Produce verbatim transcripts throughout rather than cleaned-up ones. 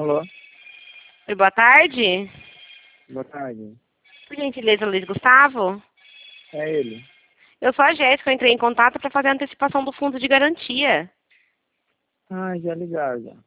Alô? Oi, boa tarde. Boa tarde. Por gentileza, Luiz Gustavo. É ele. Eu sou a Jéssica, eu entrei em contato para fazer a antecipação do fundo de garantia. Ah, já ligaram já.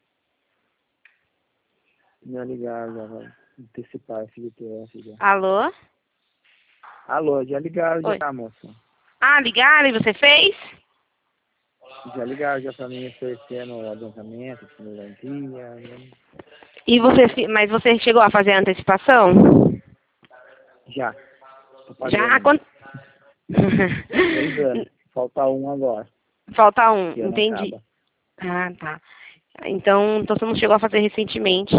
Já ligaram já, vai antecipar esse F G T S já. Alô? Alô, já ligaram Oi. já, moça. Ah, ligaram e você fez? Já ligaram já pra mim oferecendo o adiantamento, fundo de garantia, né? E você, fi- mas você chegou a fazer a antecipação? Já. Tô Já? pagando. Quanto? Dois anos. Falta um agora. Falta um, Que ano entendi. acaba. Ah, tá. Então, então você não chegou a fazer recentemente.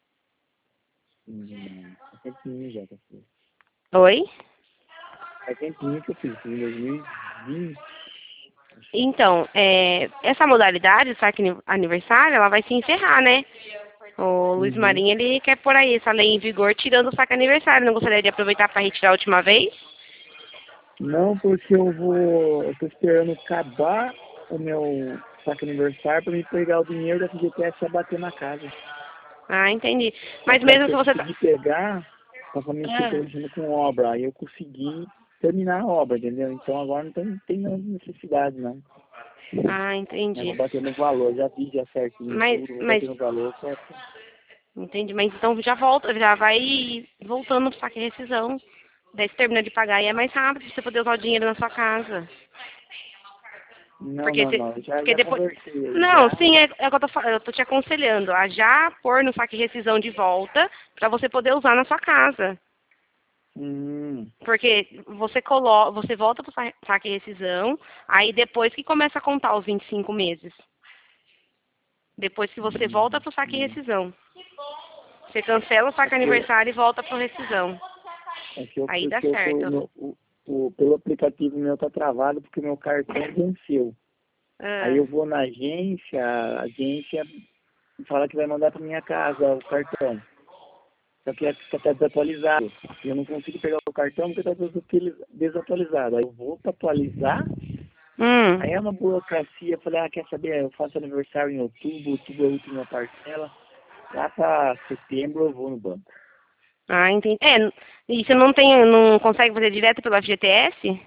Hum, faz tempinho já que eu fiz. Oi? Faz tempinho que eu fiz, em dois mil e vinte. Então, é, essa modalidade, o saque ani- aniversário, ela vai se encerrar, né? O Luiz Uhum. Marinho, ele quer pôr aí essa lei em vigor, tirando o saque aniversário. Não gostaria de aproveitar para retirar a última vez? Não, porque eu vou. Eu tô esperando acabar o meu saque aniversário pra me pegar o dinheiro da F G T S e bater na casa. Ah, entendi. Só Mas que a mesmo que se eu você... tá- consegui pegar, tava me Ah, mexendo com obra. Aí eu consegui terminar a obra, entendeu? Então agora não tem, tem mais necessidade, não. ah, Eu vou entendi. bater no valor, já vi já certinho Mas, tudo, vou mas, bater no valor só. entendi. Mas então já volta, já vai voltando pro saque e rescisão. Daí você termina de pagar e é mais rápido pra você poder usar o dinheiro na sua casa. Não, Porque, não, de- não. Eu já, porque já depois... conversei aí Não, já. sim, é, é o que eu tô, fa- eu tô te aconselhando a já pôr no saque e rescisão de volta pra você poder usar na sua casa. Hum, Porque você colo... você volta pro sa- saque e rescisão, aí depois que começa a contar os vinte e cinco meses. Depois que você volta hum, pro saque e hum. rescisão. Você cancela o É saque que, aniversário e volta pro rescisão. é que eu, Aí dá porque eu tô, certo. no, o, o, pelo aplicativo meu tá travado porque meu cartão venceu. Aí Ah, eu vou na agência, a agência fala que vai mandar para minha casa o cartão. Só que está desatualizado. E eu não consigo pegar o cartão porque está desatualizado. Aí eu vou para atualizar, aí é hum. uma burocracia. Eu falei, ah, quer saber? Eu faço aniversário em outubro, outubro é a última parcela. Lá para setembro eu vou no banco. Ah, entendi. É, e você não tem, não consegue fazer direto pelo F G T S?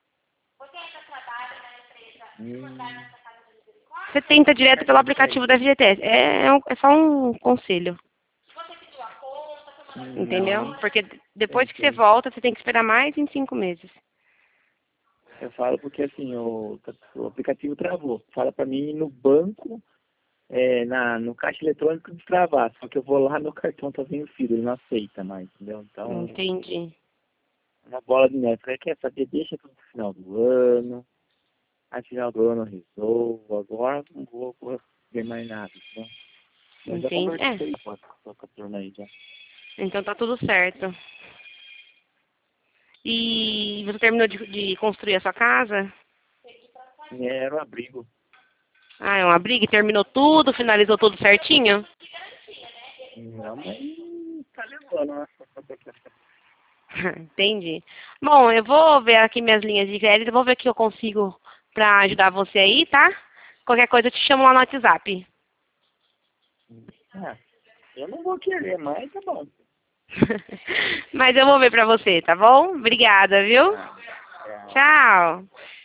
Hum, Você tenta direto não pelo aplicativo consegue? da F G T S. É, é, um- é só um conselho, Hum, não, entendeu? não Porque depois que você tentei. volta, você tem que esperar mais vinte e cinco meses. Eu falo porque assim, o, o aplicativo travou. Fala para mim ir no banco, é, na, no caixa eletrônico destravar. Só que eu vou lá, meu cartão tá vencido, ele não aceita mais, entendeu? Então, Entendi. uma bola de neve. Falei, quer saber? Deixa pro final do ano. Aí final do ano eu resolvo. Agora não vou, vou ver mais nada, entendeu? Mas já Entendi. É, conversei com a, com a turma aí já. então tá tudo certo. E você terminou de, de construir a sua casa? E era o abrigo. Ah, é um abrigo, e terminou tudo, finalizou tudo certinho? Não, mas tá levando, né? Entendi. Bom, eu vou ver aqui minhas linhas de crédito, vou ver o que eu consigo pra ajudar você aí, tá? Qualquer coisa eu te chamo lá no WhatsApp. Ah, eu não vou querer, mas tá bom. Mas eu vou ver pra você, tá bom? Obrigada, viu? Ah, é. Tchau.